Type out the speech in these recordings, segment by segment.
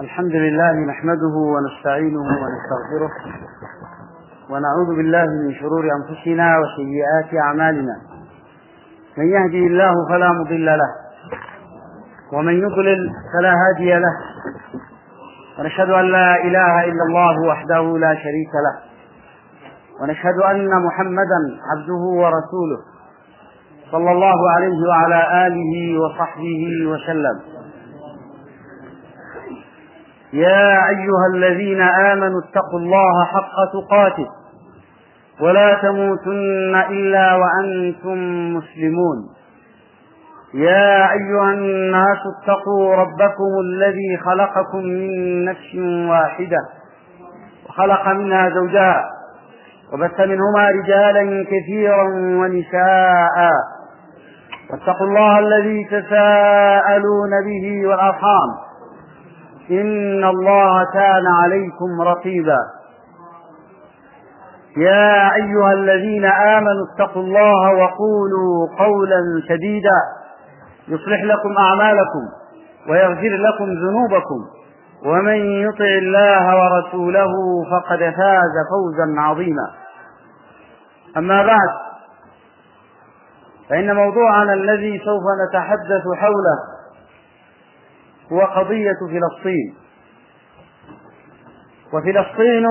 الحمد لله نحمده ونستعينه ونستغفره ونعوذ بالله من شرور أنفسنا وسيئات أعمالنا. من يهدي الله فلا مضل له ومن يضلل فلا هادي له، ونشهد أن لا إله إلا الله وحده لا شريك له، ونشهد أن محمدا عبده ورسوله صلى الله عليه وعلى آله وصحبه وسلم. يا أيها الذين آمنوا اتقوا الله حق تقاته ولا تموتن إلا وأنتم مسلمون. يا أيها الناس اتقوا ربكم الذي خلقكم من نفس واحدة وخلق منها زوجها وبث منهما رجالا كثيرا ونساء، واتقوا الله الذي تساءلون به والأرحام إن الله كان عليكم رقيبا. يا أيها الذين آمنوا اتقوا الله وقولوا قولا سديدا يصلح لكم أعمالكم ويغفر لكم ذنوبكم، ومن يطع الله ورسوله فقد فاز فوزا عظيما. أما بعد، فإن موضوعنا الذي سوف نتحدث حوله هو قضية فلسطين. وفلسطين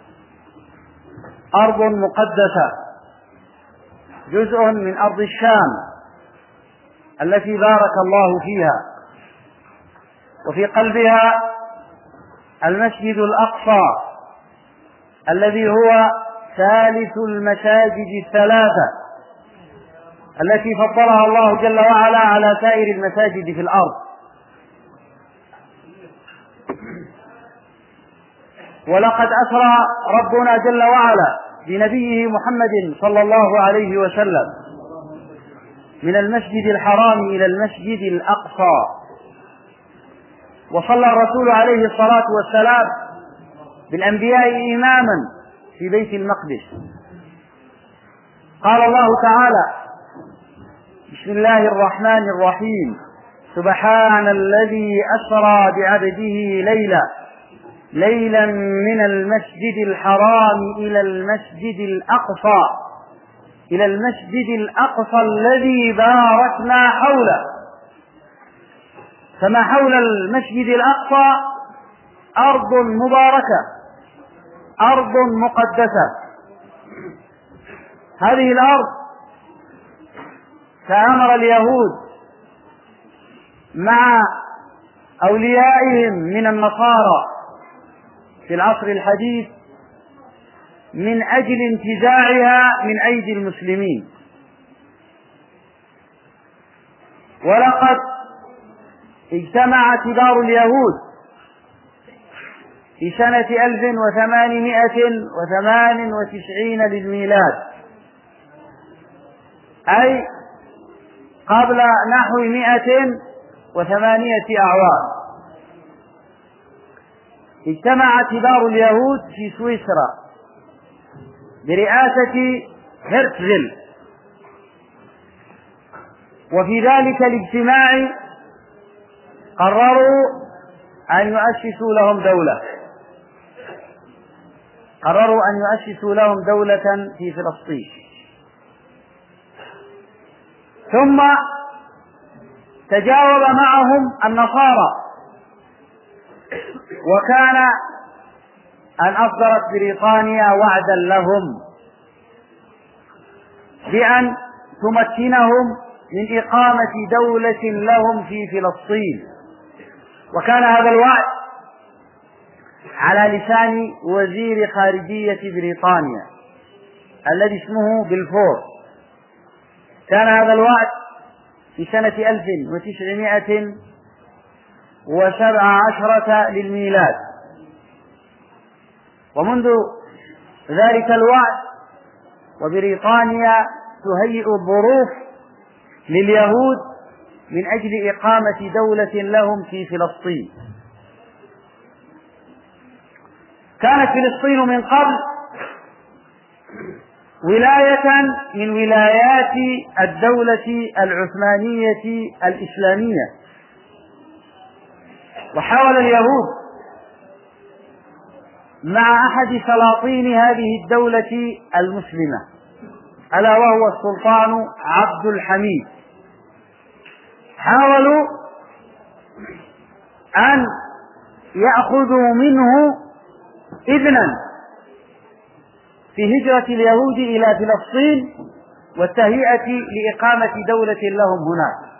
أرض مقدسة، جزء من أرض الشام التي بارك الله فيها، وفي قلبها المسجد الأقصى الذي هو ثالث المساجد الثلاثة التي فضلها الله جل وعلا على سائر المساجد في الأرض. ولقد أسرى ربنا جل وعلا بنبيه محمد صلى الله عليه وسلم من المسجد الحرام إلى المسجد الأقصى، وصلى الرسول عليه الصلاة والسلام بالأنبياء إماما في بيت المقدس. قال الله تعالى: بسم الله الرحمن الرحيم: سبحان الذي أسرى بعبده ليلا من المسجد الحرام إلى المسجد الأقصى الذي باركنا حوله. فما حول المسجد الأقصى أرض مباركة، أرض مقدسة. هذه الأرض تآمر اليهود مع أوليائهم من النصارى في العصر الحديث من أجل انتزاعها من أيدي المسلمين. ولقد اجتمع كبار اليهود في سنة 1898 للميلاد، أي قبل نحو 108 أعوام. اجتمع كبار اليهود في سويسرا برئاسة هرتزل، وفي ذلك الاجتماع قرروا أن يؤسسوا لهم دولة في فلسطين. ثم تجاوب معهم النصارى، وكان أن أصدرت بريطانيا وعدا لهم بأن تمكنهم من إقامة دولة لهم في فلسطين. وكان هذا الوعد على لسان وزير خارجية بريطانيا الذي اسمه بلفور. كان هذا الوعد في سنة 1917 للميلاد. ومنذ ذلك الوعد وبريطانيا تهيئ الظروف لليهود من أجل إقامة دولة لهم في فلسطين. كانت فلسطين من قبل ولاية من ولايات الدولة العثمانية الإسلامية، وحاول اليهود مع أحد سلاطين هذه الدولة المسلمة، ألا وهو السلطان عبد الحميد. حاولوا أن يأخذوا منه إذنا في هجرة اليهود إلى فلسطين والتهيئة لإقامة دولة لهم هناك،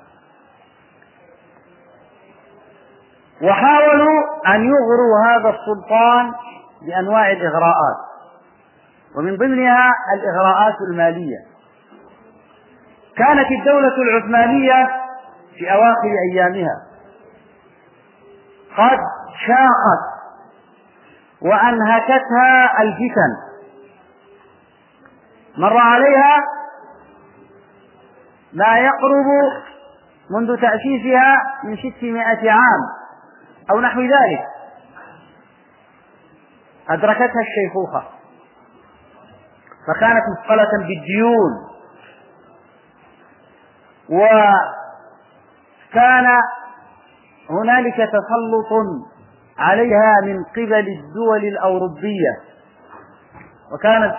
وحاولوا أن يغروا هذا السلطان بأنواع الإغراءات، ومن ضمنها الإغراءات المالية. كانت الدولة العثمانية في أواخر أيامها قد شاقت وأنهكتها الفتن، مر عليها ما يقرب منذ تأسيسها من 600 عام أو نحو ذلك. أدركتها الشيخوخة، فكانت مثقلة بالديون، وكان هنالك تسلط عليها من قبل الدول الأوروبية، وكانت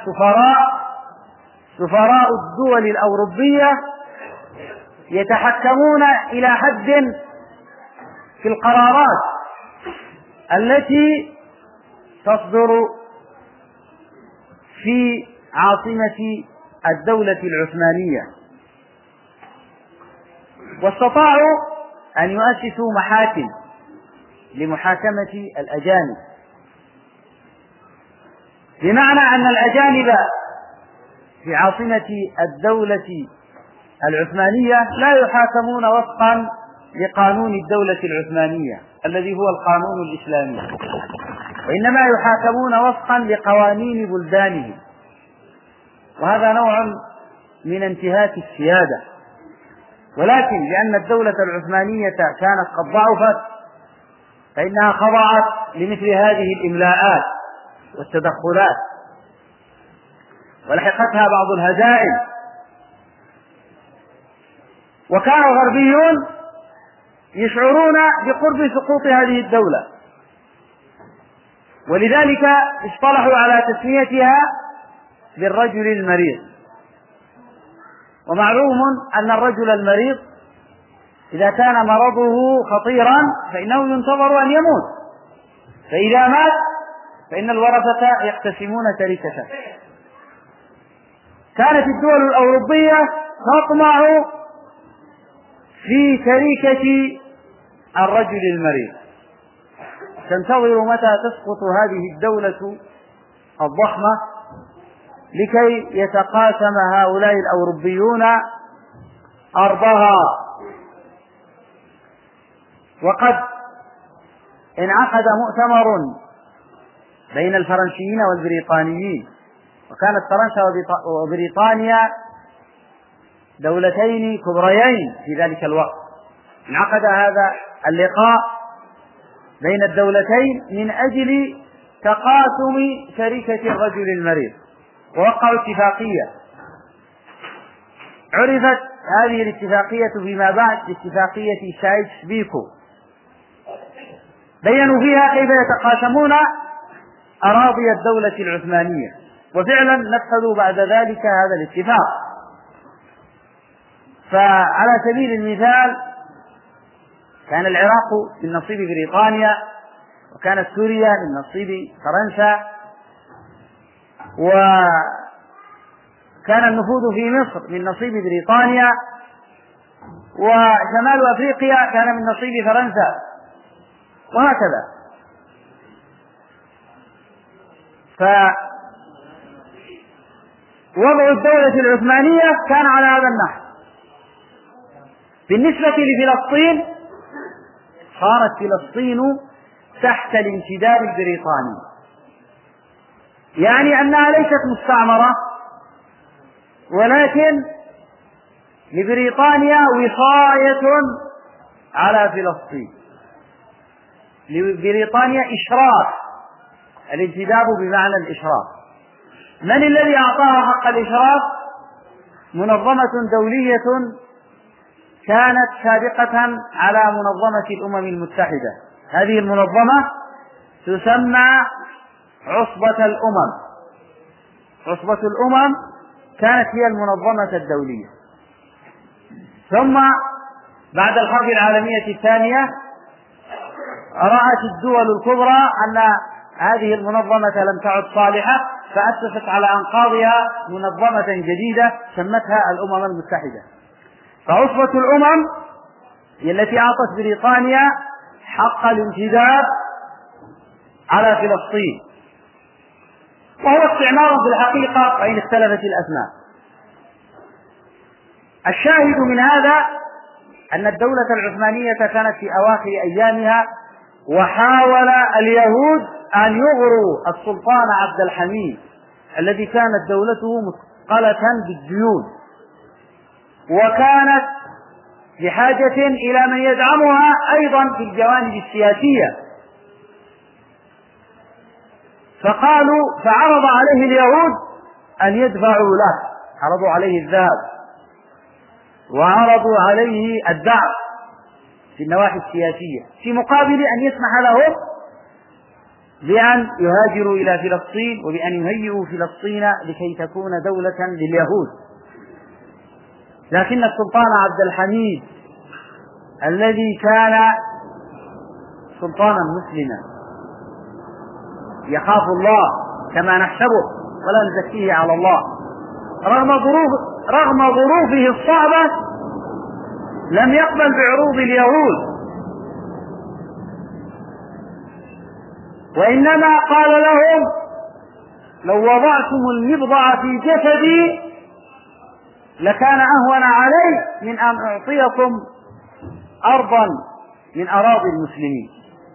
سفراء الدول الأوروبية يتحكمون إلى حد في القرارات التي تصدر في عاصمة الدولة العثمانية، واستطاعوا أن يؤسسوا محاكم لمحاكمة الأجانب، بمعنى أن الأجانب في عاصمة الدولة العثمانية لا يحاكمون وفقا لقانون الدولة العثمانية الذي هو القانون الإسلامي، وإنما يحاكمون وفقا لقوانين بلدانهم، وهذا نوع من انتهاك السيادة. ولكن لأن الدولة العثمانية كانت قد ضعفت فإنها خضعت لمثل هذه الإملاءات والتدخلات، ولحقتها بعض الهزائم. وكان الغربيون يشعرون بقرب سقوط هذه الدولة، ولذلك اصطلحوا على تسميتها بالرجل المريض. ومعلوم أن الرجل المريض إذا كان مرضه خطيرا فإنه ينتظر أن يموت، فإذا مات فإن الورثة يقتسمون تركته. كانت الدول الأوروبية تطمع في تركة الرجل المريض، تنتظر متى تسقط هذه الدولة الضخمة لكي يتقاسم هؤلاء الأوروبيون أرضها. وقد انعقد مؤتمر بين الفرنسيين والبريطانيين، وكانت فرنسا وبريطانيا دولتين كبريين في ذلك الوقت. انعقد هذا اللقاء بين الدولتين من أجل تقاسم شركة الرجل المريض، ووقعوا اتفاقية عرفت هذه الاتفاقية فيما بعد باتفاقية سايكس-بيكو، بيّنوا فيها كيف يتقاسمون أراضي الدولة العثمانية، وفعلا نفذوا بعد ذلك هذا الاتفاق. فعلى سبيل المثال كان العراق من نصيب بريطانيا، وكانت سوريا من نصيب فرنسا، وكان النفوذ في مصر من نصيب بريطانيا، وشمال أفريقيا كان من نصيب فرنسا، وهكذا. فوضع الدولة العثمانية كان على هذا النحو. بالنسبة لفلسطين صارت فلسطين تحت الانتداب البريطاني، يعني أنها ليست مستعمرة، ولكن لبريطانيا وصاية على فلسطين، لبريطانيا إشراف، الانتداب بمعنى الإشراف. من الذي أعطاها حق الإشراف؟ منظمة دولية كانت سابقة على منظمة الأمم المتحدة. هذه المنظمة تسمى عصبة الأمم. عصبة الأمم كانت هي المنظمة الدولية، ثم بعد الحرب العالمية الثانية رأت الدول الكبرى أن هذه المنظمة لم تعد صالحة، فأسست على أنقاضها منظمة جديدة سمتها الأمم المتحدة. فعصبة الأمم هي التي أعطت بريطانيا حق الانتداب على فلسطين، وهو استعمار في الحقيقة وإن اختلفت الأسماء. الشاهد من هذا أن الدولة العثمانية كانت في أواخر أيامها، وحاول اليهود أن يغروا السلطان عبد الحميد الذي كانت دولته مثقلة بالديون، وكانت بحاجة إلى من يدعمها أيضا في الجوانب السياسية. فعرض عليه اليهود أن يدفعوا له، عرضوا عليه الذهب وعرضوا عليه الدعم في النواحي السياسية، في مقابل أن يسمح لهم بأن يهاجروا إلى فلسطين وبأن يهيئوا فلسطين لكي تكون دولة لليهود. لكن السلطان عبد الحميد الذي كان سلطانا مسلما يخاف الله كما نحسبه ولا نزكيه على الله، رغم ظروفه الصعبة لم يقبل بعروض اليهود، وإنما قال لهم: لو وضعتم المبضع في جسدي لكان أهون علي من أن أعطيكم أرضا من أراضي المسلمين.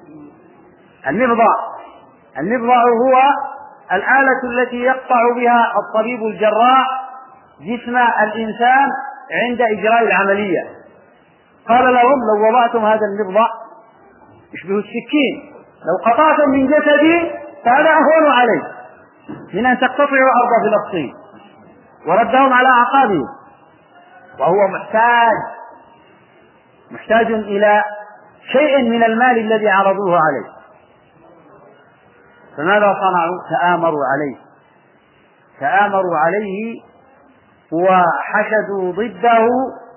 المبضع هو الآلة التي يقطع بها الطبيب الجراح جسم الإنسان عند إجراء العملية. قال لهم: لو وضعتم هذا المبضع يشبه السكين، لو قطعتم من جسدي فهذا أهون علي من أن تقتطعوا أرض فلسطين. وردهم على أعقابهم، وهو محتاج إلى شيء من المال الذي عرضوه عليه. فماذا صنعوا؟ تآمروا عليه وحشدوا ضده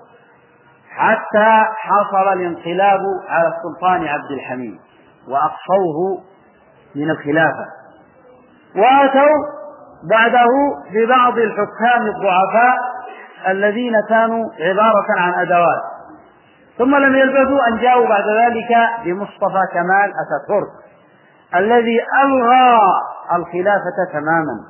حتى حصل الانقلاب على السلطان عبد الحميد وأقصوه من الخلافة، وأتوا بعده ببعض الحكام الضعفاء الذين كانوا عبارة عن أدوات، ثم لم يلبثوا أن جاءوا بعد ذلك بمصطفى كمال أتاتورك الذي ألغى الخلافة تماما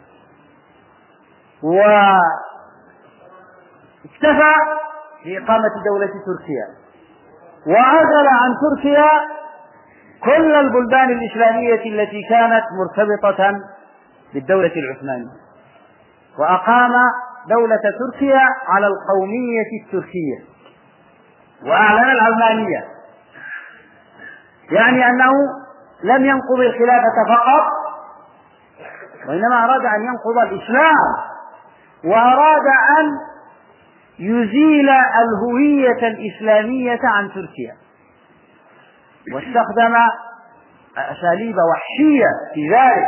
واكتفى بإقامة دولة تركيا، وعزل عن تركيا كل البلدان الإسلامية التي كانت مرتبطة بالدولة العثمانية، وأقام دولة تركيا على القومية التركية وأعلن العلمانية، يعني أنه لم ينقض الخلافة فقط، وإنما أراد أن ينقض الإسلام، وأراد أن يزيل الهوية الإسلامية عن تركيا، واستخدم أساليب وحشية في ذلك،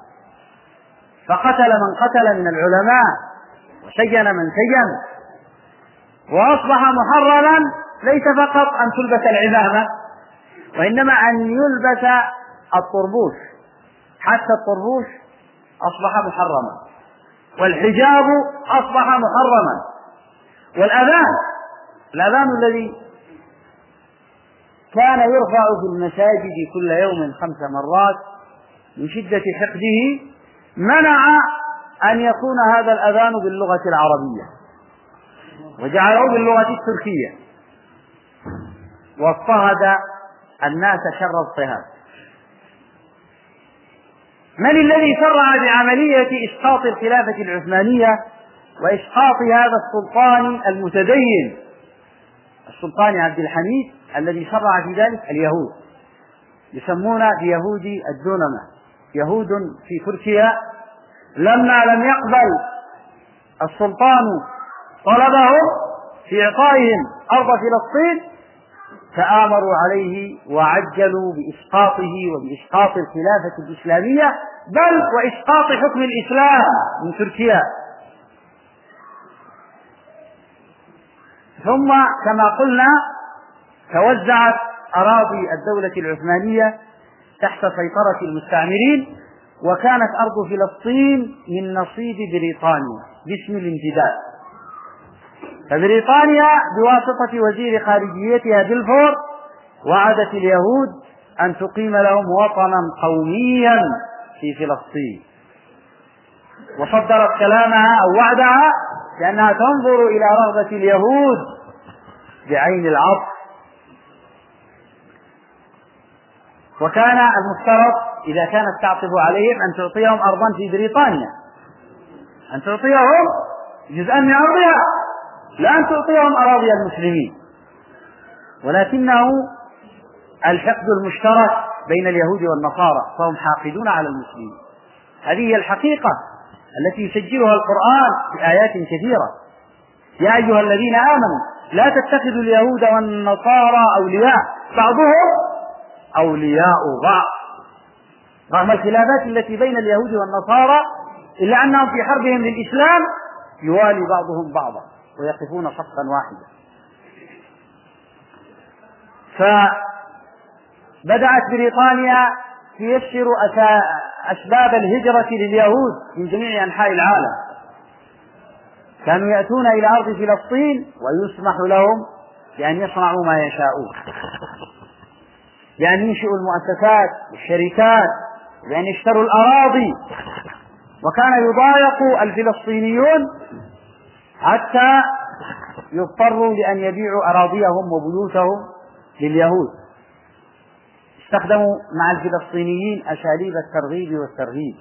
فقتل من قتل من العلماء وسجن من سجن، وأصبح محرما ليس فقط أن تلبس العمامة، وإنما أن يلبس الطربوش، حتى الطربوش أصبح محرما، والحجاب أصبح محرما، والأذان الذي كان يرفع في المساجد كل يوم 5 مرات من شدة حقده منع أن يكون هذا الأذان باللغة العربية وجعله باللغة التركية، واضطهد الناس شر اضطهاد. من الذي شرع بعملية إسقاط الخلافة العثمانية وإسقاط هذا السلطان المتدين، السلطان عبد الحميد الذي شرع في ذلك؟ اليهود، يسمون بيهودي الدونمة، يهود في تركيا. لما لم يقبل السلطان طلبهم في إعطائهم أرض فلسطين، تآمروا عليه وعجلوا بإسقاطه وبإسقاط الخلافة الإسلامية، بل وإسقاط حكم الإسلام من تركيا. ثم كما قلنا توزعت أراضي الدولة العثمانية تحت سيطرة المستعمرين، وكانت أرض فلسطين من نصيب بريطانيا باسم الامتداد. فبريطانيا بواسطة وزير خارجيتها بلفور وعدت اليهود أن تقيم لهم وطنا قوميا في فلسطين، وصدرت كلامها أو وعدها لأنها تنظر إلى رغبة اليهود بعين العطف. وكان المفترض إذا كانت تعطف عليهم أن تعطيهم أرضا في بريطانيا، أن تعطيهم جزءا من أرضها، لا أن تعطيهم أراضي المسلمين. ولكنه الحقد المشترك بين اليهود والنصارى، فهم حاقدون على المسلمين. هذه هي الحقيقة التي يسجلها القرآن بآيات كثيرة: يا أيها الذين آمنوا لا تتخذوا اليهود والنصارى أولياء بعضهم أولياء بعض. رغم الخلافات التي بين اليهود والنصارى إلا أنهم في حربهم للإسلام يوالي بعضهم بعضا ويقفون صفا واحدا. فبدأت بريطانيا تيسر أسباب الهجرة لليهود من جميع أنحاء العالم. كانوا يأتون إلى أرض فلسطين ويسمح لهم بأن يصنعوا ما يشاءون، بأن ينشئوا المؤسسات والشركات، بأن يشتروا الأراضي. وكان يضايق الفلسطينيون حتى يضطروا لأن يبيعوا أراضيهم وبيوتهم لليهود. استخدموا مع الفلسطينيين أساليب الترغيب والترهيب،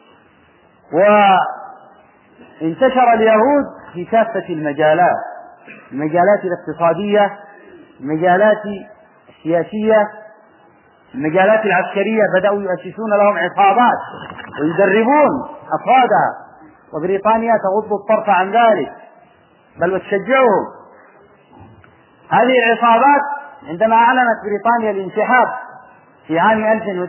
وانتشر اليهود في كافة المجالات: المجالات الاقتصادية، المجالات السياسية، المجالات العسكرية. بدأوا يؤسسون لهم عصابات ويدربون أفرادها، وبريطانيا تغض الطرف عن ذلك بل وتشجعهم. هذه العصابات عندما أعلنت بريطانيا الانسحاب في عام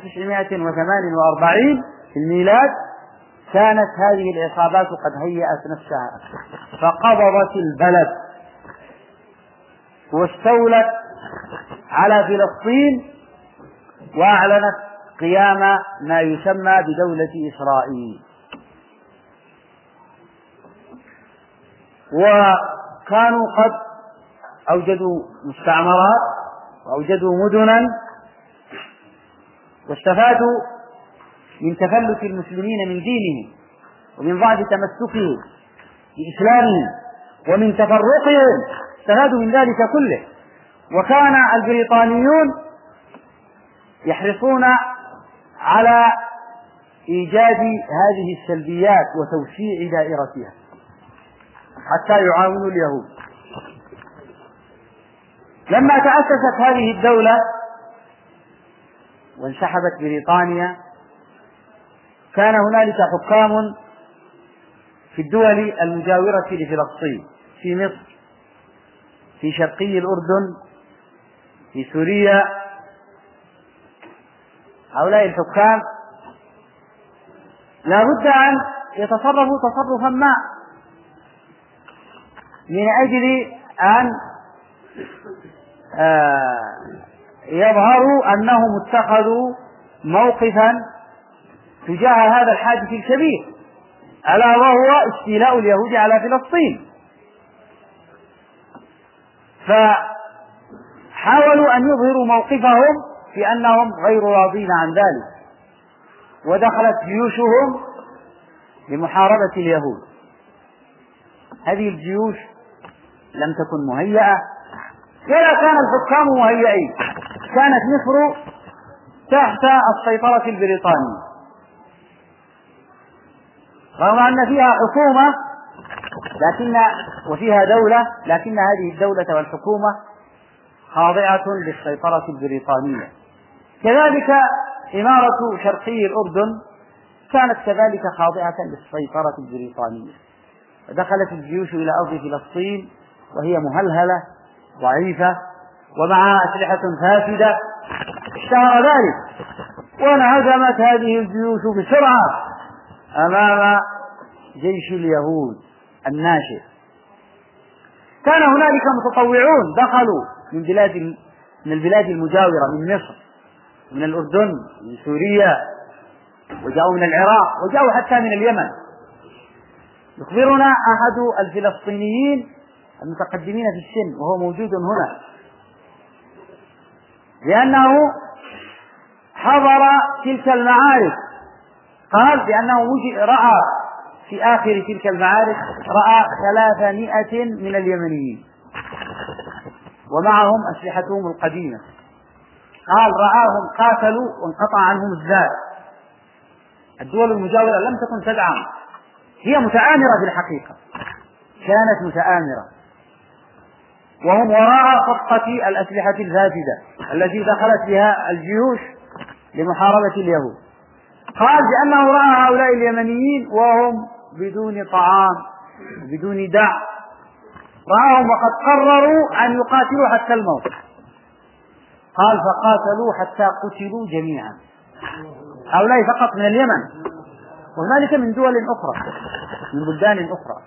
1948 في الميلاد، كانت هذه العصابات قد هيأت نفسها فقبضت البلد واستولت على فلسطين، وأعلنت قيام ما يسمى بدولة إسرائيل. وكانوا قد أوجدوا مستعمرات وأوجدوا مدنا، واستفادوا من تفلت المسلمين من دينهم ومن ضعف تمسكهم بإسلامهم ومن تفرقهم، استفادوا من ذلك كله. وكان البريطانيون يحرصون على إيجاد هذه السلبيات وتوسيع دائرتها حتى يعاونوا اليهود. لما تأسست هذه الدولة وانسحبت بريطانيا، كان هنالك حكام في الدول المجاورة لفلسطين: في مصر، في شرقي الأردن، في سوريا. هؤلاء الحكام لا بد أن يتصرفوا تصرفا ما من أجل أن يظهروا أنهم اتخذوا موقفا تجاه هذا الحادث الكبير، ألا وهو استيلاء اليهود على فلسطين. فحاولوا أن يظهروا موقفهم في أنهم غير راضين عن ذلك، ودخلت جيوشهم لمحاربة اليهود. هذه الجيوش لم تكن مهيئة ولا كان الحكام مهيئين. كانت مصر تحت السيطرة البريطانية، رغم أن فيها حكومة وفيها دولة، لكن هذه الدولة والحكومة خاضعة للسيطرة البريطانية. كذلك إمارة شرقي الأردن كانت كذلك خاضعة للسيطرة البريطانية. ودخلت الجيوش إلى أرض فلسطين وهي مهلهلة ضعيفة ومعها أسلحة فاسدة اشتهر ذلك، وانهزمت هذه الجيوش بسرعة أمام جيش اليهود الناشئ. كان هنالك متطوعون دخلوا من البلاد المجاورة، من مصر، من الأردن، من سوريا، وجاءوا من العراق، وجاءوا حتى من اليمن. يخبرنا أحد الفلسطينيين المتقدمين في السن وهو موجود هنا لأنه حضر تلك المعارك، قال بأنه رأى في آخر تلك المعارك 300 من اليمنيين ومعهم أسلحتهم القديمة. قال رآهم قاتلوا وانقطع عنهم الزاد. الدول المجاورة لم تكن تدعم، هي متآمرة في الحقيقة، كانت متآمرة، وهم وراء صفقة الأسلحة الفاسدة التي دخلت بها الجيوش لمحاربة اليهود. قال بأنه رأى هؤلاء اليمنيين وهم بدون طعام بدون دع، رآهم وقد قرروا أن يقاتلوا حتى الموت. قال فقاتلوا حتى قتلوا جميعا، هؤلاء فقط من اليمن، وهنالك من دول أخرى، من بلدان أخرى.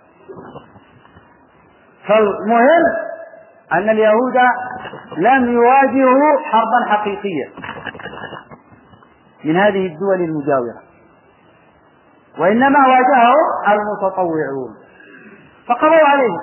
فالمهم أن اليهود لم يواجهوا حربا حقيقية من هذه الدول المجاورة، وإنما واجهوا المتطوعون فقضوا عليهم،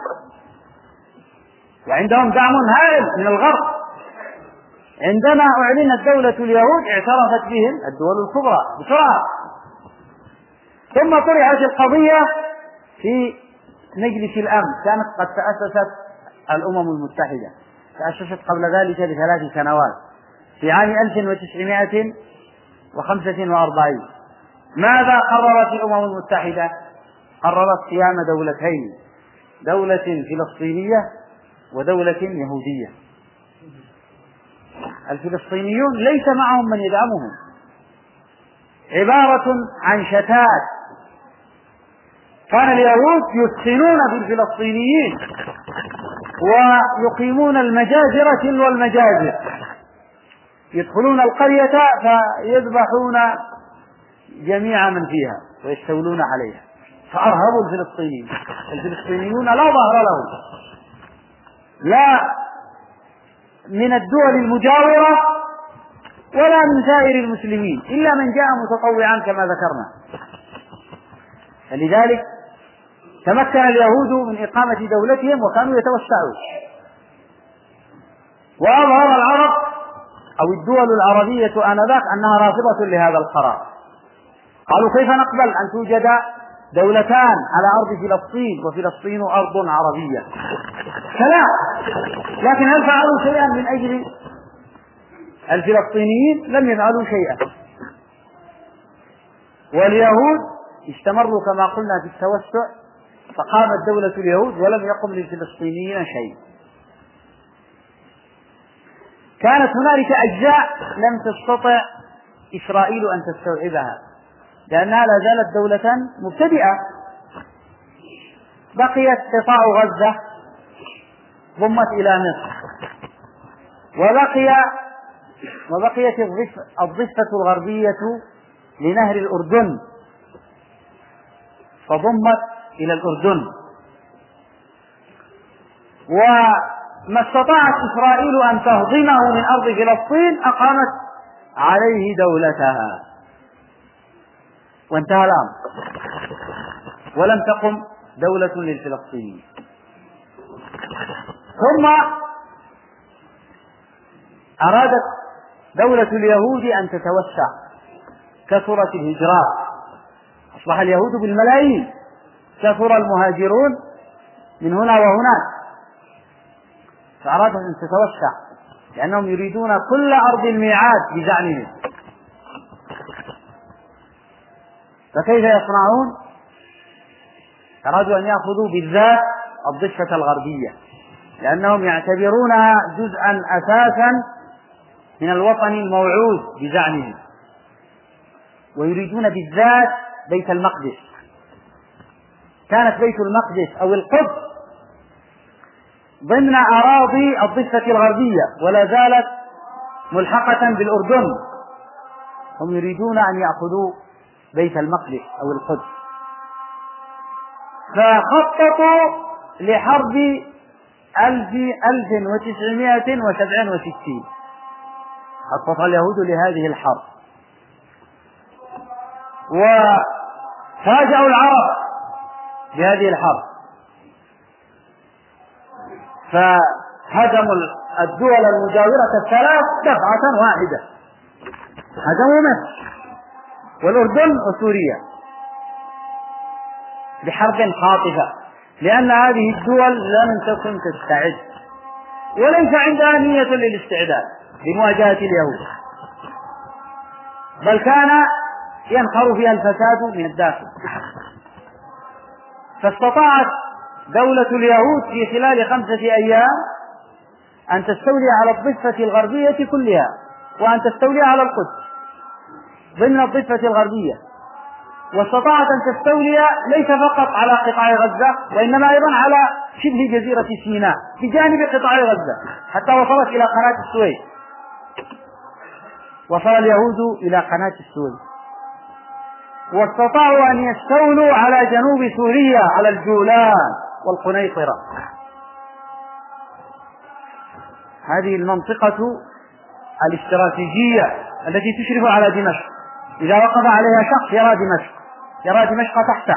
وعندهم دعم هائل من الغرب. عندما أعلنت دولة اليهود اعترفت بهم الدول الكبرى بسرعة، ثم طرحت القضية في مجلس الأمن. كانت قد تأسست الأمم المتحدة، تأسست قبل ذلك ب3 سنوات في عام 1945. ماذا قررت الأمم المتحدة؟ قررت قيام دولتين، دولة فلسطينية ودولة يهودية. الفلسطينيون ليس معهم من يدعمهم، عبارة عن شتات. كان اليهود يسخنون بالفلسطينيين ويقيمون المجازر تلو المجازر، يدخلون القرية فيذبحون جميع من فيها ويستولون عليها، فأرهبوا الفلسطينيين. الفلسطينيون لا ظهر لهم لا من الدول المجاورة ولا من سائر المسلمين إلا من جاء متطوعا كما ذكرنا. فلذلك تمكن اليهود من إقامة دولتهم وكانوا يتوسعون. وأظهر العرب أو الدول العربية آنذاك أنها رافضة لهذا القرار. قالوا كيف نقبل أن توجد دولتان على أرض فلسطين وفلسطين أرض عربية؟ كلا. لكن هل فعلوا شيئا من أجل الفلسطينيين؟ لم يفعلوا شيئا. واليهود استمروا كما قلنا في التوسع، فقامت دولة اليهود ولم يقم للفلسطينيين شيء. كانت هنالك أجزاء لم تستطع إسرائيل أن تستوعبها لأنها لا زالت دولة مبتدئة. بقيت قطاع غزة ضمت إلى مصر، وبقيت الضفة الغربية لنهر الأردن فضمت إلى الأردن. وما استطاعت إسرائيل أن تهضمه من أرض فلسطين أقامت عليه دولتها وانتهى الأمر، ولم تقم دولة للفلسطينيين. ثم أرادت دولة اليهود أن تتوسع، كثرت الهجرات، أصبح اليهود بالملايين، كثر المهاجرون من هنا وهناك، فأرادت أن تتوسع لأنهم يريدون كل أرض الميعاد بزعمهم. فكيف يصنعون؟ أرادوا أن يأخذوا بالذات الضفة الغربية لأنهم يعتبرونها جزءا أساسا من الوطن الموعود بزعمهم، ويريدون بالذات بيت المقدس. كانت بيت المقدس أو القدس ضمن أراضي الضفة الغربية ولا زالت ملحقة بالأردن. هم يريدون أن يأخذوا بيت المقدس أو القدس، فخططوا لحرب 1967. خطط اليهود لهذه الحرب، وفاجأوا العرب بهذه الحرب، فهدموا الدول المجاورة الثلاث دفعة واحدة، هدموا مصر والأردن وسوريا بحرب خاطفة، لأن هذه الدول لم تكن تستعد وليس عندها نية للاستعداد لمواجهة اليهود، بل كان ينخر فيها الفساد من الداخل. فاستطاعت دولة اليهود في خلال 5 أيام أن تستولي على الضفة الغربية كلها، وأن تستولي على القدس ضمن الضفة الغربية، واستطاعت أن تستولي ليس فقط على قطاع غزة وإنما أيضا على شبه جزيرة سيناء بجانب قطاع غزة، حتى وصلت إلى قناة السويس. وصل اليهود إلى قناة السويس، واستطاعوا أن يستولوا على جنوب سوريا، على الجولان والقنيطرة. هذه المنطقة الاستراتيجية التي تشرف على دمشق، إذا وقف عليها شخص يرى دمشق تحته.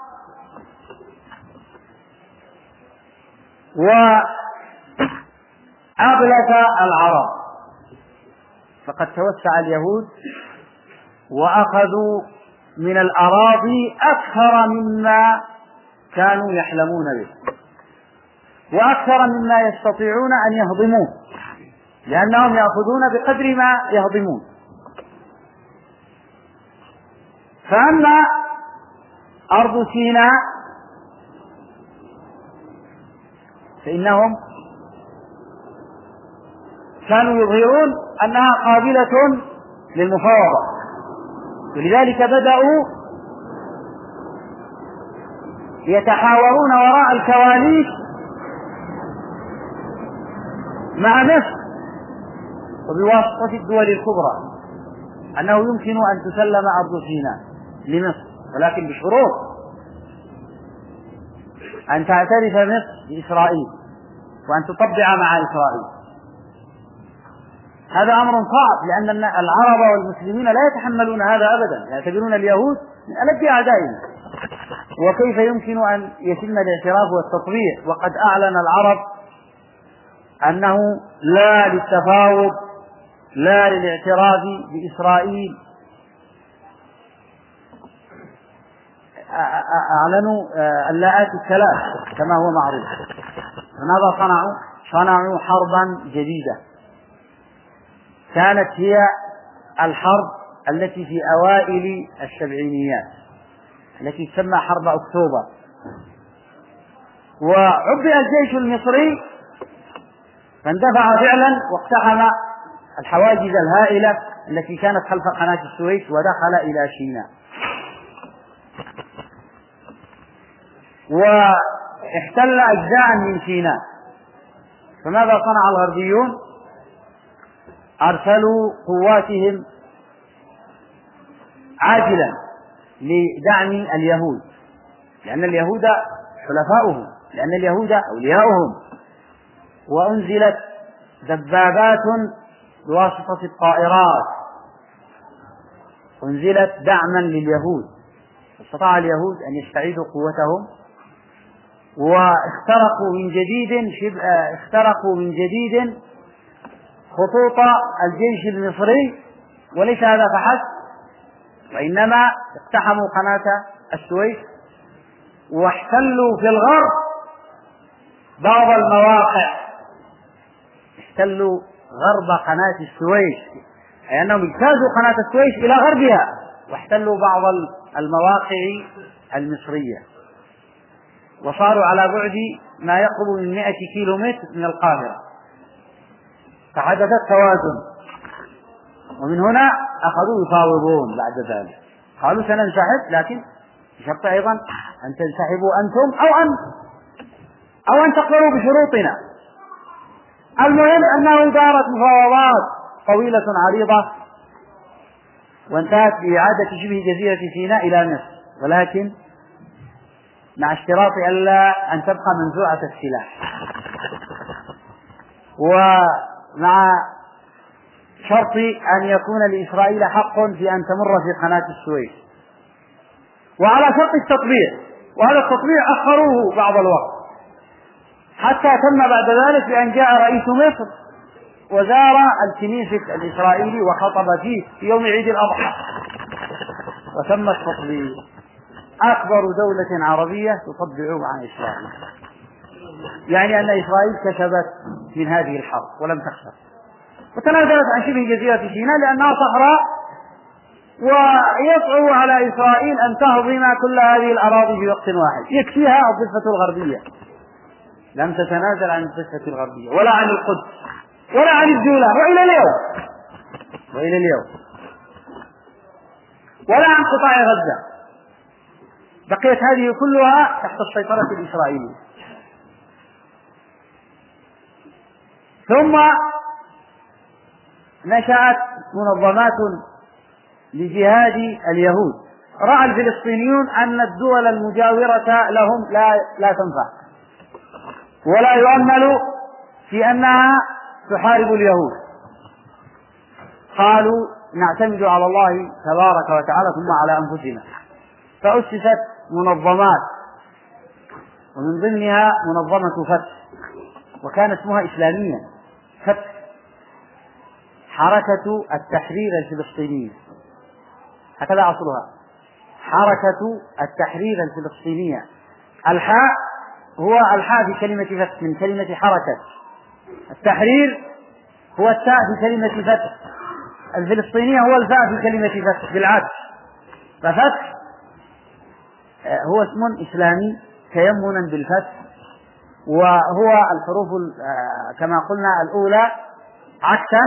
وأبلغ العرب، فقد توسع اليهود وأخذوا من الأراضي أكثر مما كانوا يحلمون به، وأكثر مما يستطيعون أن يهضموه، لأنهم يأخذون بقدر ما يهضمون. فأما أرض سيناء فإنهم كانوا يظهرون أنها قابلة للمفاوضة، ولذلك بدأوا يتحاورون وراء الكواليس مع مصر وبواسطة الدول الكبرى أنه يمكن أن تسلم أرض سيناء لمصر، ولكن بشروط: أن تعترف مصر بإسرائيل وأن تطبع مع إسرائيل. هذا أمر صعب، لأن العرب والمسلمين لا يتحملون هذا أبدا، يعتبرون اليهود من ألد أعدائهم، وكيف يمكن أن يتم الاعتراف والتطبيع وقد أعلن العرب أنه لا للتفاوض لا للاعتراف بإسرائيل. أعلنوا اللاءات الثلاث كما هو معروف. فماذا صنعوا حربا جديدة، كانت هي الحرب التي في أوائل السبعينيات التي تسمى حرب أكتوبر. وعبئ الجيش المصري فاندفع فعلا واقتحم الحواجز الهائلة التي كانت خلف قناة السويس ودخل إلى سيناء، واحتل أجزاء من سيناء. فماذا صنع الغربيون؟ أرسلوا قواتهم عاجلا لدعم اليهود، لأن اليهود حلفاؤهم، لأن اليهود أولياؤهم. وأنزلت دبابات بواسطة الطائرات، أنزلت دعما لليهود، استطاع اليهود أن يستعيدوا قوتهم واخترقوا من جديد خطوط الجيش المصري. وليس هذا فحسب، وإنما اقتحموا قناة السويس واحتلوا في الغرب بعض المواقع، احتلوا غرب قناة السويس، أي أنهم اجتازوا قناة السويس إلى غربها واحتلوا بعض المواقع المصرية، وصاروا على بعد ما يقرب من 100 كيلومتر من القاهرة. فحدثت توازن، ومن هنا أخذوا يفاوضون. بعد ذلك قالوا سننسحب، لكن بشرط أيضا أن تنسحبوا أنتم أو أن تقبلوا بشروطنا. المهم أنه دارت مفاوضات طويلة عريضة وانتهت بإعادة شبه جزيرة سيناء إلى مصر، ولكن مع اشتراط أن تبقى منزوعة السلاح، ومع شرط أن يكون لإسرائيل حق في أن تمر في قناة السويس، وعلى شرط التطبيع. وهذا التطبيع أخروه بعض الوقت حتى تم بعد ذلك بأن جاء رئيس مصر وزار الكنيسة الإسرائيلي وخطب فيه في يوم عيد الأضحى، وتم التطبيع. أكبر دولة عربية تطبع مع إسرائيل، يعني أن إسرائيل كسبت من هذه الحرب ولم تخسر، وتنازلت عن شبه جزيرة سيناء لأنها صحراء، ويصعب على إسرائيل أن تهضم كل هذه الأراضي في وقت واحد. يكفيها الضفة الغربية، لم تتنازل عن الضفة الغربية ولا عن القدس ولا عن الجولان، وإلى اليوم ولا عن قطاع غزة. بقيت هذه كلها تحت السيطرة الإسرائيلية. ثم نشأت منظمات لجهاد اليهود. رأى الفلسطينيون أن الدول المجاورة لهم لا تنفع ولا يؤمل في أنها تحارب اليهود، قالوا نعتمد على الله تبارك وتعالى ثم على أنفسنا. فأسست منظمات، ومن ضمنها منظمة فتح، وكان اسمها إسلاميا فتح، حركة التحرير الفلسطينية، هكذا أصلها، حركة التحرير الفلسطينية. الحاء هو الحاء في كلمة فتح من كلمة حركة، التحرير هو التاء في كلمة فتح، الفلسطينية هو الفاء في كلمة فتح بالعكس. ففتح هو اسم إسلامي تيمنا بالفتح، وهو الحروف كما قلنا الأولى عكسا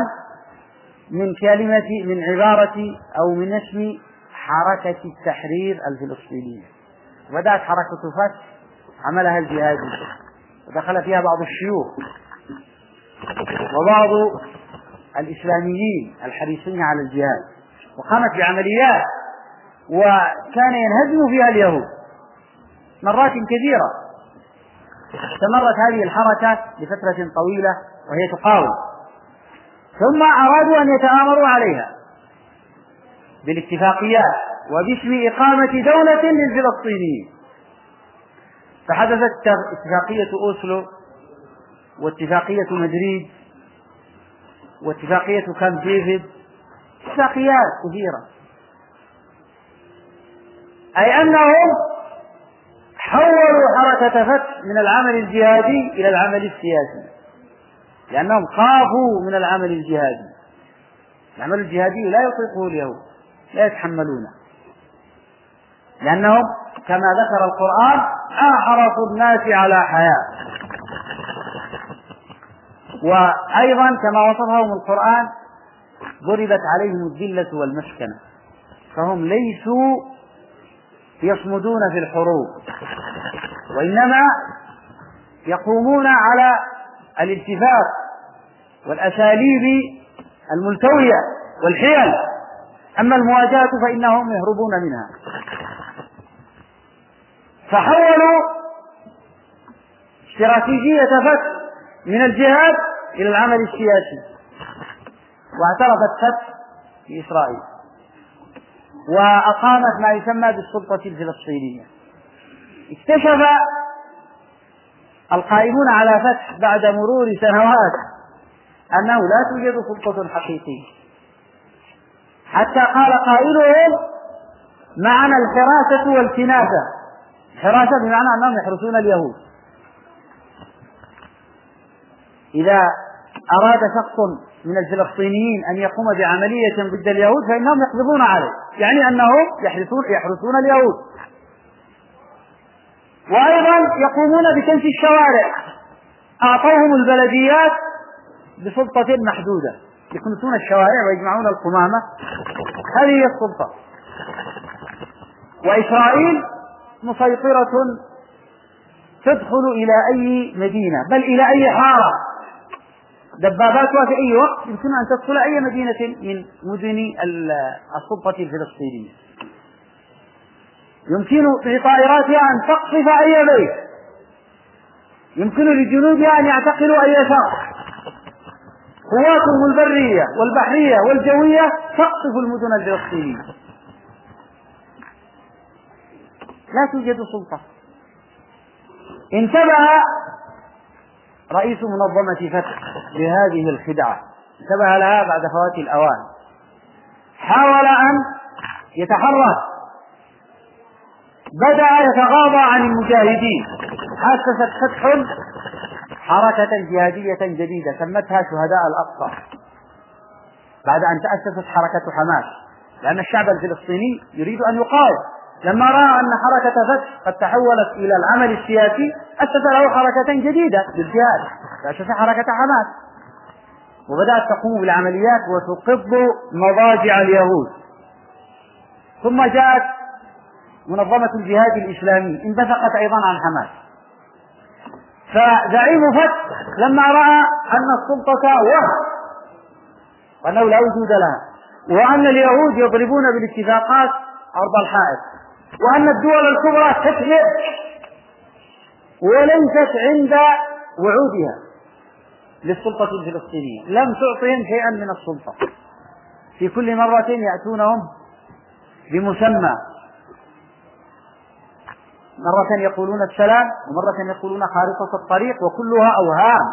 من عبارة أو من اسم حركة التحرير الفلسطينية. بدأت حركة فتح عملها الجهادي، ودخل فيها بعض الشيوخ وبعض الإسلاميين الحريصين على الجهاد، وقامت بعمليات وكان ينهزم فيها اليهود مرات كثيرة. استمرت هذه الحركة لفترة طويلة وهي تقاوم، ثم أرادوا أن يتآمروا عليها بالاتفاقيات وباسم إقامة دولة للفلسطينيين. فحدثت اتفاقية أوسلو، واتفاقية مدريد، واتفاقية كامب ديفيد، اتفاقيات كثيرة، أي أنهم حولوا حركة فتح من العمل الجهادي إلى العمل السياسي، لأنهم خافوا من العمل الجهادي. العمل الجهادي لا يطيقه اليهود، لا يتحملونه، لأنهم كما ذكر القرآن أحرص الناس على حياة. وأيضا كما وصفهم القرآن ضربت عليهم الذلة والمسكنة، فهم ليسوا يصمدون في الحروب، وإنما يقومون على الاتفاق والأساليب الملتوية والحيل، أما المواجهة فإنهم يهربون منها. فحولوا استراتيجية فتح من الجهاد إلى العمل السياسي، واعترفت فتح في إسرائيل وأقامت ما يسمى بالسلطة الفلسطينية. اكتشف القائمون على فتح بعد مرور سنوات أنه لا توجد سلطة حقيقية، حتى قال قائلهم معنا الحراسة والكناسة. الحراسة بمعنى أنهم يحرسون اليهود، إذا أراد شخص من الفلسطينيين أن يقوم بعملية ضد اليهود فإنهم يقبضون عليه، يعني أنهم يحرسون اليهود. وأيضا يقومون بكنس الشوارع، أعطوهم البلديات بسلطة محدودة، يكنسون الشوارع ويجمعون القمامة، هذه هي السلطة. وإسرائيل مسيطرة تدخل إلى أي مدينة، بل إلى أي حارة، دباباتها في أي وقت يمكن أن تدخل أي مدينة من مدن السلطة الفلسطينية، يمكن بطائراتها أن تقصف أي بيت، يمكن لجنودها أن يعتقلوا أي شخص. قواتهم البرية والبحرية والجوية تقصف المدن الفلسطينية، لا توجد سلطة. انتبه رئيس منظمة فتح لهذه الخدعة، انتبه لها بعد فوات الأوان، حاول أن يتحرك، بدأ يتغاضى عن المجاهدين، أسست فتح حركة جهادية جديدة سمتها شهداء الأقصى بعد أن تأسست حركة حماس، لأن الشعب الفلسطيني يريد أن يقاوم. لما رأى أن حركة فتح قد تحولت إلى العمل السياسي أسس له حركة جديدة للجهاد، فأسس حركة حماس، وبدأت تقوم بالعمليات وتقض مضاجع اليهود. ثم جاءت منظمة الجهاد الإسلامي انبثقت أيضا عن حماس. فزعيم فتح لما رأى أن السلطة وأنه لا وجود لها، وأن اليهود يضربون بالاتفاقات أرض الحائط، وأن الدول الكبرى تكذب وليست عند وعودها للسلطة الفلسطينية، لم تعطهم شيئا من السلطة، في كل مرة يأتونهم بمسمى، مرة يقولون السلام ومرة يقولون خارطة الطريق، وكلها أوهام.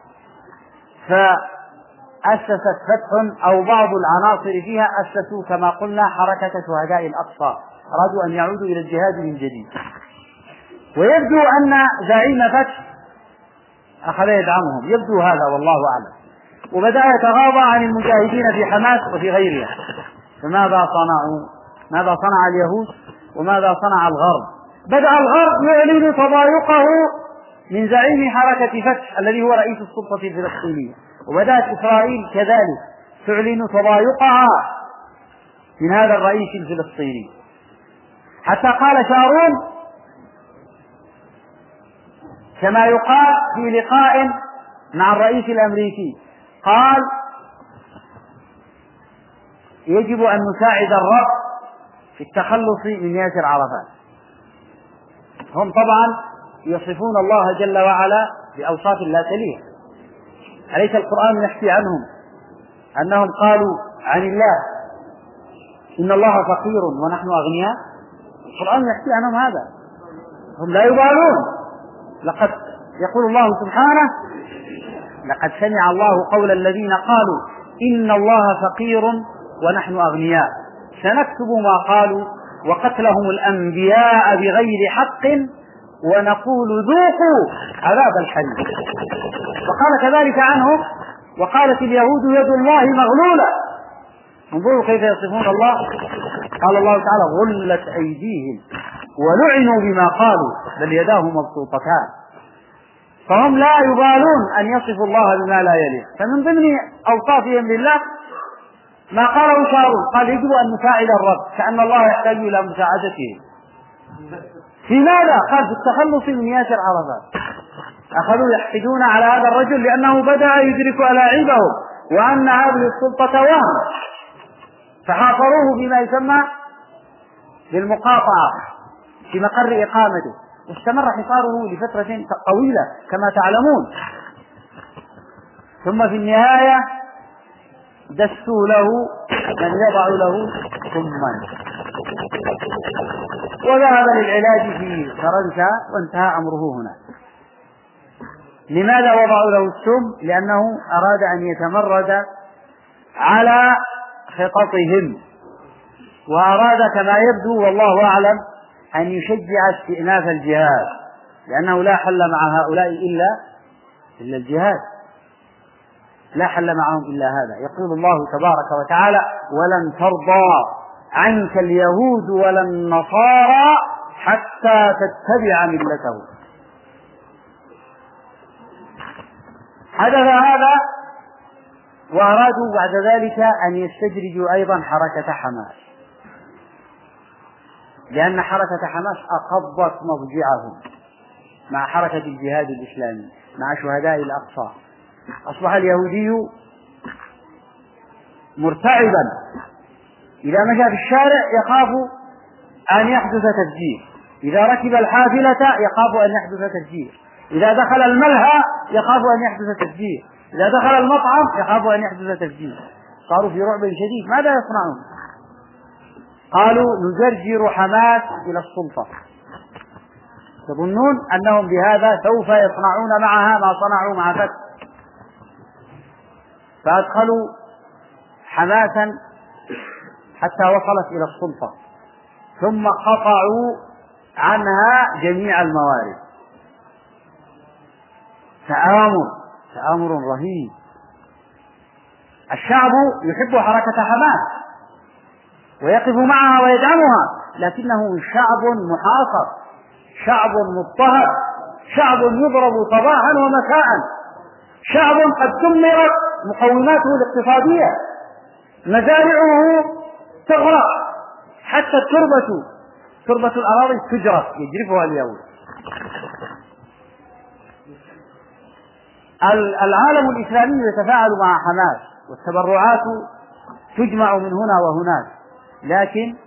فأسست فتح أو بعض العناصر فيها أسسوا كما قلنا حركة شهداء الأقصى، أرادوا أن يعودوا إلى الجهاد من جديد. ويبدو أن زعيم فتح أخذ يدعمهم، يبدو هذا والله أعلم، وبدأ يتغاضى عن المجاهدين في حماس وفي غيرها. فماذا صنعوا؟ ماذا صنع اليهود وماذا صنع الغرب؟ بدأ الغرب يعلن تضايقه من زعيم حركة فتح الذي هو رئيس السلطة الفلسطينية، وبدأت إسرائيل كذلك تعلن تضايقها من هذا الرئيس الفلسطيني، حتى قال شارون كما يقال في لقاء مع الرئيس الأمريكي، قال يجب أن نساعد الرب في التخلص من ياسر عرفات. هم طبعا يصفون الله جل وعلا بأوصاف لا تليق، أليس القرآن يحكي عنهم أنهم قالوا عن الله إن الله فقير ونحن أغنياء؟ القرآن يحكي عنهم هذا، هم لا يبالون. لقد يقول الله سبحانه لقد سمع الله قول الذين قالوا إن الله فقير ونحن أغنياء سنكتب ما قالوا وقتلهم الأنبياء بغير حق ونقول ذوقوا عذاب الحريق. وقال كذلك عنهم وقالت اليهود يد الله مغلولة. انظروا كيف يصفون الله، قال الله تعالى غلت أيديهم ولعنوا بما قالوا بل يداه مبسوطتان. فهم لا يبالون أن يصفوا الله بما لا يليق. فمن ضمن أوصافهم لله ما قاله شارون، قال يجب أن نساعد الرب كأن الله يحتاج إلى مساعدته. في ماذا؟ قال في التخلص من ياسر عرفات. أخذوا يحقدون على هذا الرجل لأنه بدأ يدرك ألاعيبهم وأن هذه السلطة وهم، فحاصروه بما يسمى بالمقاطعة في مقر إقامته، واستمر حصاره لفترة طويلة كما تعلمون. ثم في النهاية دسوا له من يضع له سما وذهب للعلاج في فرنسا وانتهى أمره هنا. لماذا وضعوا له السم؟ لأنه أراد أن يتمرد على خططهم، وأراد كما يبدو والله أعلم أن يشجع استئناف الجهاد، لأنه لا حل مع هؤلاء إلا الجهاد، لا حل معهم إلا هذا. يقول الله تبارك وتعالى ولن ترضى عنك اليهود ولا النصارى حتى تتبع ملتهم. حدث هذا وأرادوا بعد ذلك أن يستدرجوا أيضا حركة حماس، لأن حركة حماس أقضت مضجعهم مع حركة الجهاد الإسلامي مع شهداء الأقصى. أصبح اليهودي مرتعبا، إذا مشى في الشارع يخاف أن يحدث تفجير، إذا ركب الحافلة يخاف أن يحدث تفجير، إذا دخل الملهى يخاف أن يحدث تفجير، إذا دخل المطعم يخاف أن يحدث تفجير. صاروا في رعب شديد. ماذا يصنعون؟ قالوا نجرجر حماس إلى السلطة. تظنون أنهم بهذا سوف يصنعون معها ما صنعوا مع فتح؟ فأدخلوا حماسا حتى وصلت إلى السلطة، ثم قطعوا عنها جميع الموارد. تآمر رهيب. الشعب يحب حركة حماس ويقف معها ويدعمها، لكنه شعب محاصر، شعب مضطهد، شعب يضرب صباحا ومساء، شعب قد دمرت مقوماته الاقتصادية، مزارعه تغرق، حتى تربة الأراضي تجرف يجرفها اليهود. العالم الإسلامي يتفاعل مع حماس، والتبرعات تجمع من هنا وهناك، لكن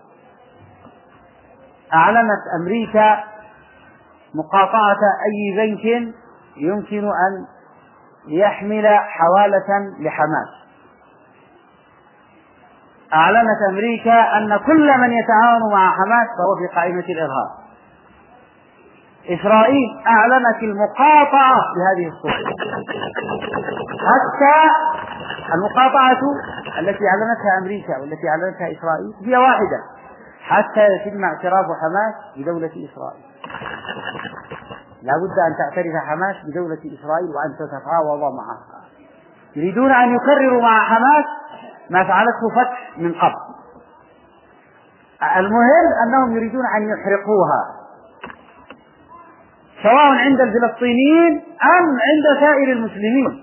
أعلنت أمريكا مقاطعة أي بنك يمكن أن يحمل حوالة لحماس. أعلنت أمريكا أن كل من يتعاون مع حماس فهو في قائمة الإرهاب. إسرائيل أعلنت المقاطعة بهذه الصورة، حتى المقاطعة التي أعلنتها أمريكا والتي أعلنتها إسرائيل هي واحدة، حتى يتم اعتراف حماس بدولة إسرائيل. لا بد أن تعترف حماس بدولة إسرائيل وأن تتفاوض معها. يريدون أن يكرروا مع حماس ما فعلته فتح من قبل. المهم أنهم يريدون أن يحرقوها، سواء عند الفلسطينيين أم عند سائر المسلمين.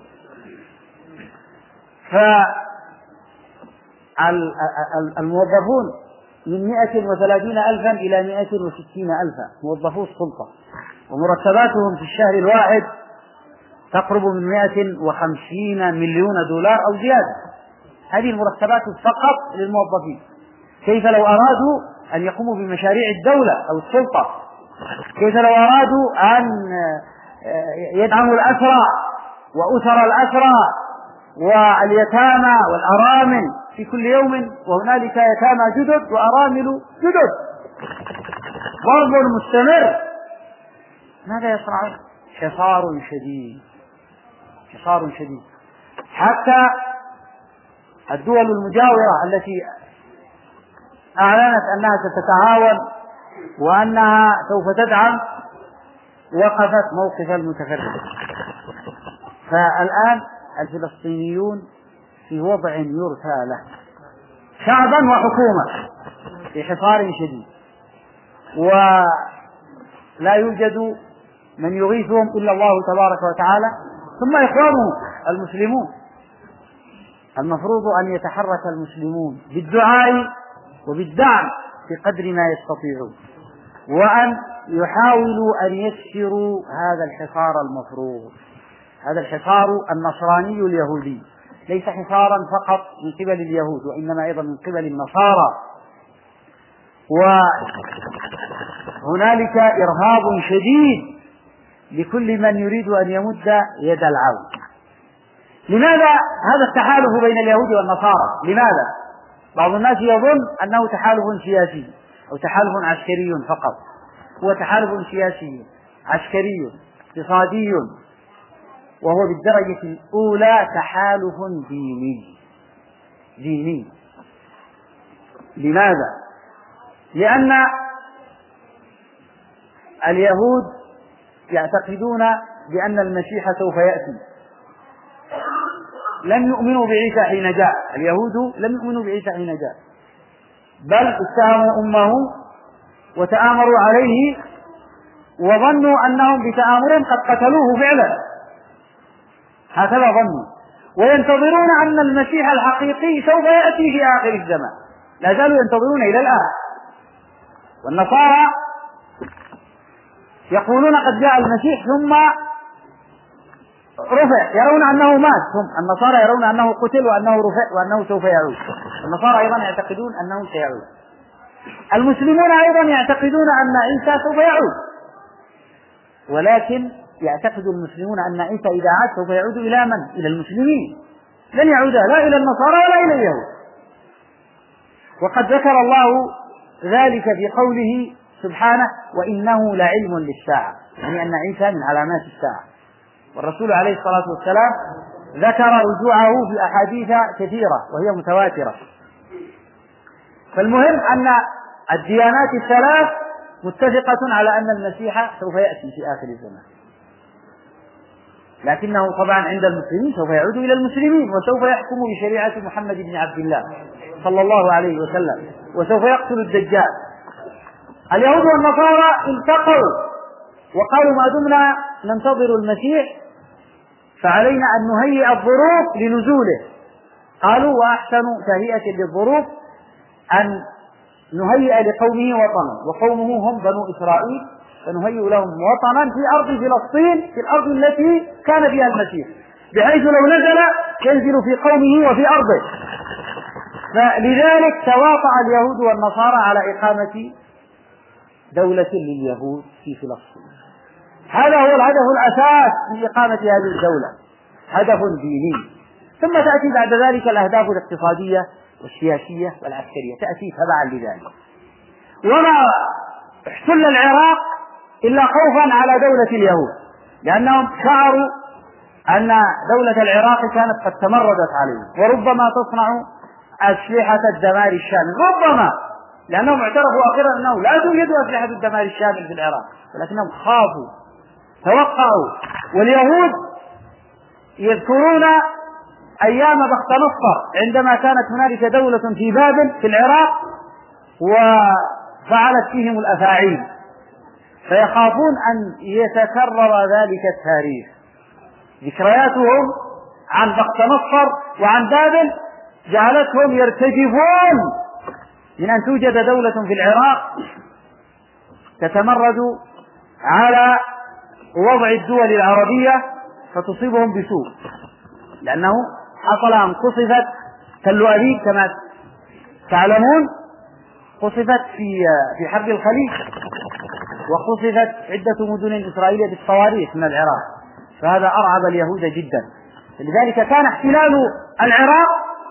فالموظفون من 130,000 إلى 160,000 موظفو السلطة، ومرتباتهم في الشهر الواحد تقرب من 150 مليون دولار أو زيادة. هذه المرتبات فقط للموظفين. كيف لو أرادوا أن يقوموا بمشاريع الدولة أو السلطة؟ كيف لو أرادوا أن يدعموا الأسرى وأسر الأسرى واليتامى والأرامل في كل يوم، وهنالك يتامى جدد وأرامل جدد، ضرب مستمر. ماذا يصنعون؟ حصار شديد. حتى الدول المجاورة التي أعلنت أنها ستتعاون وأنها سوف تدعم وقفت موقف المتفرد. فالآن الفلسطينيون في وضع يرثى له، شعبا وحكومة في حصار شديد، ولا يوجد من يغيثهم إلا الله تبارك وتعالى، ثم إخوانهم المسلمون. المفروض أن يتحرك المسلمون بالدعاء وبالدعم بقدر ما يستطيعون، وأن يحاولوا أن يكسروا هذا الحصار المفروض. هذا الحصار النصراني اليهودي ليس حصارا فقط من قبل اليهود، وإنما أيضا من قبل النصارى، وهنالك إرهاب شديد لكل من يريد أن يمد يد العون. لماذا هذا التحالف بين اليهود والنصارى؟ لماذا؟ بعض الناس يظن أنه تحالف سياسي أو تحالف عسكري فقط. هو تحالف سياسي عسكري اقتصادي، وهو بالدرجة الأولى تحالف ديني. لماذا؟ لأن اليهود يعتقدون بأن المسيح سوف يأتي، لم يؤمنوا بعيسى حين جاء. اليهود لم يؤمنوا بعيسى حين جاء، بل اتهموا أمه وتآمروا عليه، وظنوا أنهم بتآمرهم قد قتلوه فعلا، هكذا ظنوا، وينتظرون أن المسيح الحقيقي سوف يأتي في آخر الزمان. لا زالوا ينتظرون إلى الآن. والنصارى يقولون قد جاء المسيح ثم رفع يرون أنه مات، هم النصارى يرون أنه قتل وأنه رفع وأنه سوف يعود. النصارى أيضا يعتقدون أنه سيعود. المسلمون أيضا يعتقدون أن عيسى سوف يعود، ولكن يعتقد المسلمون أن عيسى إذا عاد سوف يعود إلى من؟ إلى المسلمين، لن يعود لا إلى النصارى ولا إلى اليهود. وقد ذكر الله ذلك في قوله سبحانه: وإنه لعلم للساعة، يعني أن عيسى من علامات الساعة. والرسول عليه الصلاة والسلام ذكر رجوعه في أحاديث كثيرة وهي متواترة. فالمهم أن الديانات الثلاث متفقة على أن المسيح سوف يأتي في آخر الزمان، لكنه طبعا عند المسلمين سوف يعود إلى المسلمين، وسوف يحكم بشريعة محمد بن عبد الله صلى الله عليه وسلم، وسوف يقتل الدجال. اليهود والنصارى التقوا وقالوا: ما دمنا ننتظر المسيح فعلينا أن نهيئ الظروف لنزوله. قالوا: وأحسن تهيئة للظروف أن نهيئ لقومه وطنا، وقومه هم بنو إسرائيل، فنهيئ لهم وطنا في أرض فلسطين، في الأرض التي كان فيها المسيح، بحيث لو نزل ينزل في قومه وفي أرضه. فلذلك تواطأ اليهود والنصارى على إقامة دولة لليهود في فلسطين. هذا هو الهدف الأساس من إقامة هذه الدولة، هدف ديني. ثم تأتي بعد ذلك الأهداف الاقتصادية والسياسية والعسكرية، تأتي تبعا لذلك. وما احتل العراق إلا خوفا على دولة اليهود، لأنهم شعروا أن دولة العراق كانت قد تمردت عليهم، وربما تصنع أسلحة الدمار الشامل، ربما، لأنهم اعترفوا أخيرا أنه لا توجد أسلحة الدمار الشامل في العراق، ولكنهم خافوا توقعوا. واليهود يذكرون أيام بختنصر عندما كانت هنالك دولة في بابل في العراق وفعلت فيهم الأفاعيل، فيخافون أن يتكرر ذلك التاريخ. ذكرياتهم عن بختنصر وعن بابل جعلتهم يرتجفون من أن توجد دولة في العراق تتمرد على وضع الدول العربية فتصيبهم بسوء، لأنه حصل أن قصفت تل أبيب كما تعلمون، قصفت في حرب الخليج، وقصفت عدة مدن إسرائيلية بالصواريخ من العراق، فهذا أرعب اليهود جدا. لذلك كان احتلال العراق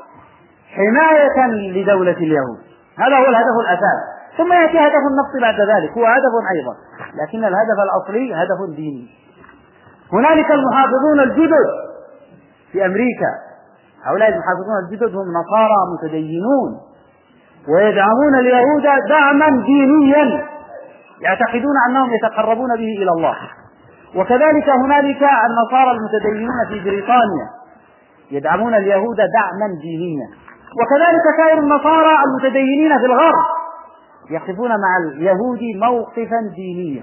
حماية لدولة اليهود، هذا هو الهدف الأساسي. ثم يأتي هدف النفط بعد ذلك، هو هدف أيضا، لكن الهدف الأصلي هدف ديني. هنالك المحافظون الجدد في أمريكا، هؤلاء المحافظون الجدد هم نصارى متدينون ويدعمون اليهود دعما دينيا، يعتقدون أنهم يتقربون به إلى الله. وكذلك هنالك النصارى المتدينون في بريطانيا يدعمون اليهود دعما دينيا، وكذلك سائر النصارى المتدينين في الغرب يقفون مع اليهود موقفا دينيا.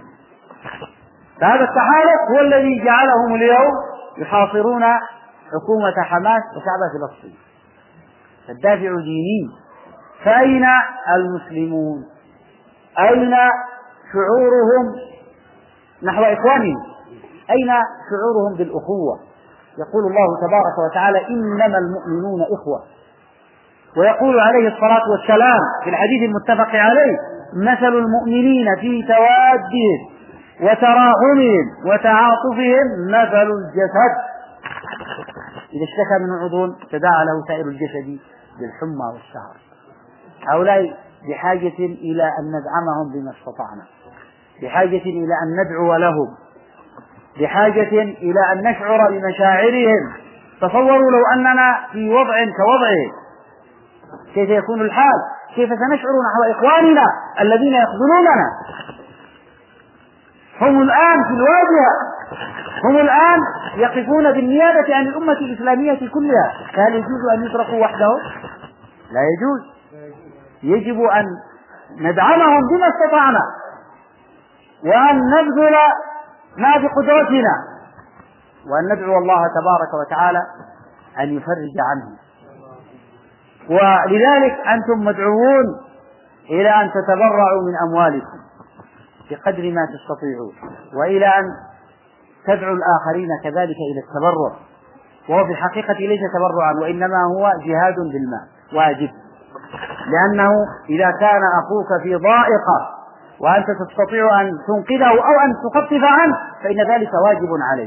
فهذا التحالف هو الذي جعلهم اليوم يحاصرون حكومة حماس وشعب فلسطين، الدافع ديني. فأين المسلمون؟ أين شعورهم نحو إخوانهم؟ أين شعورهم بالأخوة؟ يقول الله تبارك وتعالى: إنما المؤمنون إخوة. ويقول عليه الصلاة والسلام في الحديث المتفق عليه: مثل المؤمنين في توادهم وتراحمهم وتعاطفهم مثل الجسد إذا اشتكى من عضو تداعى له سائر الجسد بالحمى والسهر. هؤلاء بحاجة إلى أن ندعمهم بما استطعنا، بحاجة إلى أن ندعو لهم، بحاجة إلى أن نشعر بمشاعرهم. تصوروا لو أننا في وضع كوضعهم كيف يكون الحال، كيف سنشعر نحو إخواننا الذين يخذلوننا. هم الآن في الواجهة، هم الآن يقفون بالنيابة عن الأمة الإسلامية كلها، فهل يجوز أن يتركوا وحدهم؟ لا يجوز، يجب أن ندعمهم بما استطعنا، وأن نبذل ما بقدرتنا، وأن ندعو الله تبارك وتعالى أن يفرج عنهم. ولذلك أنتم مدعوون إلى أن تتبرعوا من أموالكم بقدر ما تستطيعون، وإلى أن تدعو الآخرين كذلك إلى التبرع، وهو في الحقيقة ليس تبرعا وإنما هو جهاد بالمال واجب، لأنه إذا كان أخوك في ضائقة وأنت تستطيع أن تنقذه أو أن تخفف عنه فإن ذلك واجب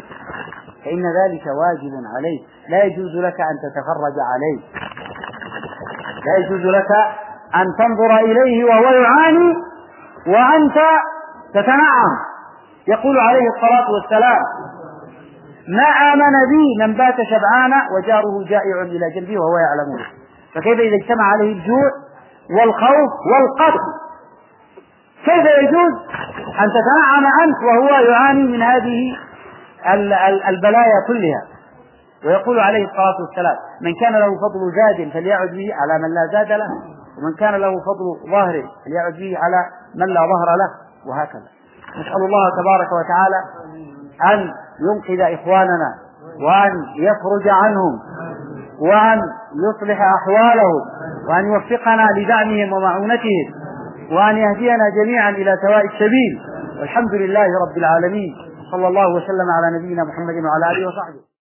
عليك، لا يجوز لك أن تتفرج عليه، لا يجوز لك أن تنظر إليه وهو يعاني وأنت تتنعم. يقول عليه الصلاة والسلام: ما آمن بي من بات شبعان وجاره جائع إلى جنبه وهو يعلمه. فكيف إذا اجتمع عليه الجوع والخوف والقتل؟ كيف يجوز أن تتنعم أنت وهو يعاني من هذه البلايا كلها؟ ويقول عليه الصلاة والسلام: من كان له فضل زاد فليعد به على من لا زاد له، ومن كان له فضل ظهر فليعد به على من لا ظهر له، وهكذا. نسأل الله تبارك وتعالى أن ينقذ إخواننا وأن يفرج عنهم وأن يصلح أحوالهم وأن يوفقنا لدعمهم ومعونتهم وأن يهدينا جميعا إلى سواء السبيل، والحمد لله رب العالمين. صلى الله وسلم على نبينا محمد وعلى آله وصحبه.